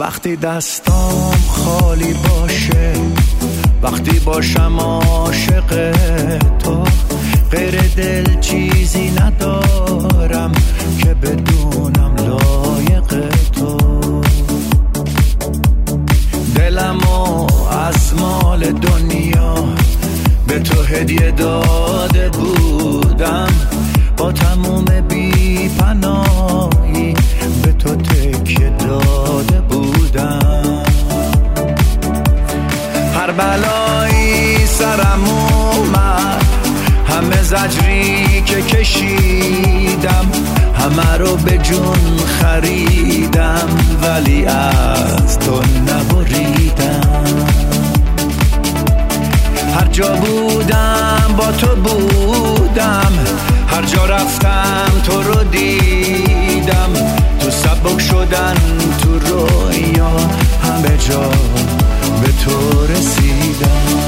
وقتی دستام خالی باشه، وقتی باشم عاشق تو، غیر دل چیزی ندارم که بدونم لایق تو. دلمو از مال دنیا به تو هدیه داده بودم، با تموم بی پناهی به تو تکیه داده بودم. هر بلایی سرم اومد، همه زجری که کشیدم، همه رو به جون خریدم ولی از تو نبریدم. هر جا بودم با تو بودم، هر جا رفتم تو رو دیدم، تو سبک شدن تو رویا همه جا به تو رسیدم.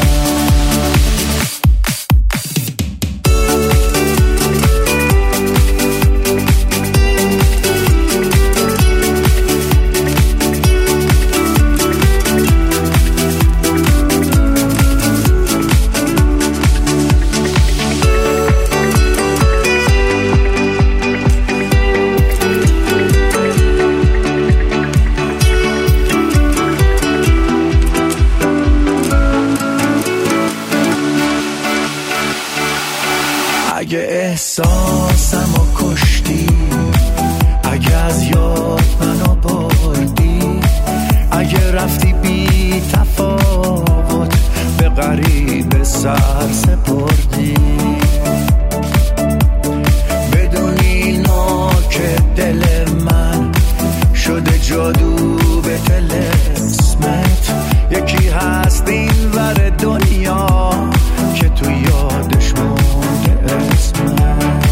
اگه احساسمو کشتی، اگه از یاد منو بردی، اگه رفتی بی تفاوت به غریب سر سپردی، بدونی که دل من شده جادو به طلسمت. یکی هست این ور دنیا که تو یادش مونده اسمت.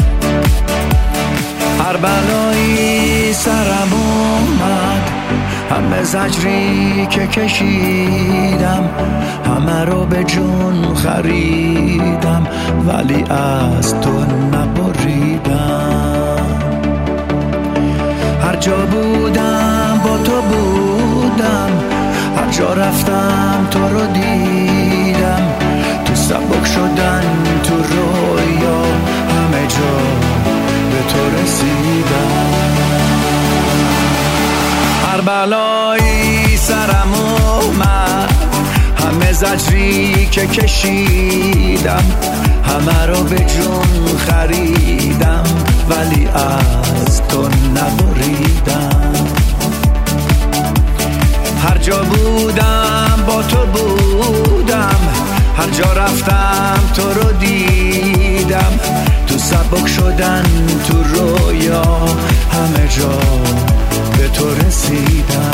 هر بلایی سرم اومد، همه زجری که کشیدم، همه رو به جون خریدم ولی از تو نبریدم. هر جا بودم با تو بودم، هر جا رفتم تو رو دیدم، تو سبک شدن تو رویا همه جا به تو رسیدم. هر بلایی سرم اومد، همه زجری که کشیدم، همه رو به جون خریدم ولی از تو نبریدم. هر جا بودم با تو بودم، هر جا رفتم تو رو دیدم، تو سبک شدن تو رویا همه جا به تو رسیدم.